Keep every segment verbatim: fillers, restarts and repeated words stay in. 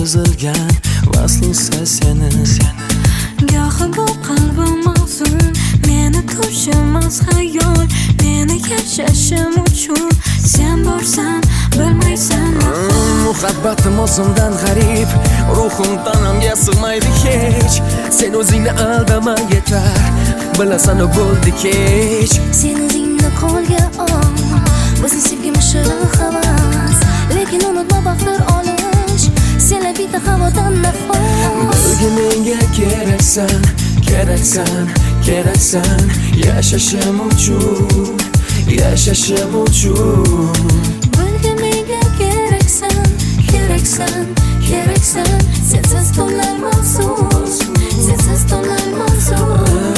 yozilgan vaslingsa seni gohi bu qalbim mahzun meni to'shirmas xayol meni yashashim uchun sen borsan bilmaysan muhabbatim o'zimdan g'arib ruhim tanamga sig'maydi hech sen o'zingni aldama yetar bilasan u bo'ldi kech sen o'zingni qo'lga ol bizning sevgimiz shirin havas lekin unutma baxtir olish senla bitta havodan nafas bilgin menga keraksan keraksan keraksan yashashim uchun yashashim uchun bilgin menga keraksan keraksan keraksan sensiz tunlar mahzun sensiz tunlar mahzun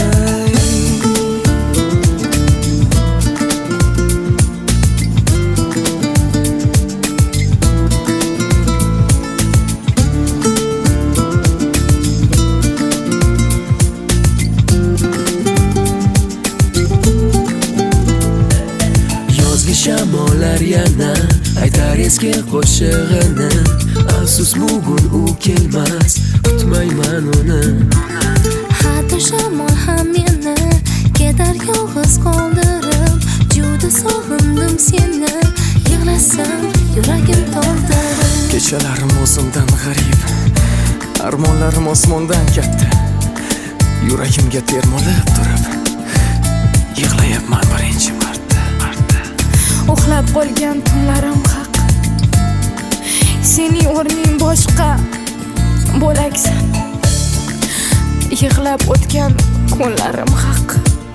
shamollar yana aytar eski qo'shig'ini afsus bugun u kelmas kutmayman uni hatto shamol ham meni ketar yolg'iz qoldirib juda sog'indim seni yig'lasam yuragim to'ldirib kechalarim o'zimdan g'arib armonlarim osmondan katta yuragimga termulib turib yig'layapman birinchi marta uxlab qolgan tunlarim haq sening o'rning boshqa bo'laksan yig'lab o'tgan kunlarim haq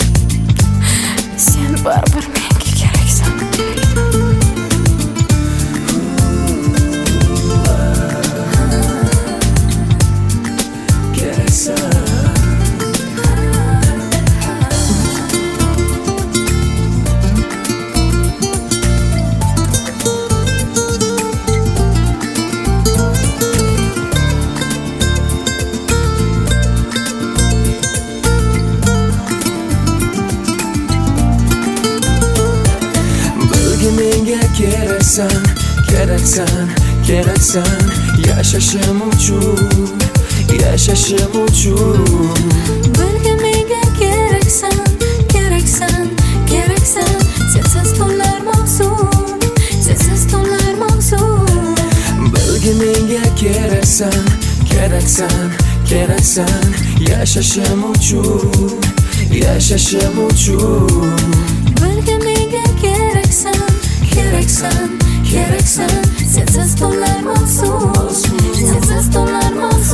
sen baribir menga keraksan keraksan menga keraksan keraksan keraksan yashashim uchun yashashim uchun bilgin menga keraksan keraksan keraksan sensiz tunlar mahzun sensiz tunlar mahzun bilgin menga keraksan keraksan keraksan yashashim uchun yashashim uchun bilgin menga keraksan keraksan keraksan sensiz tunlar mahzun sensiz tunlar mahzun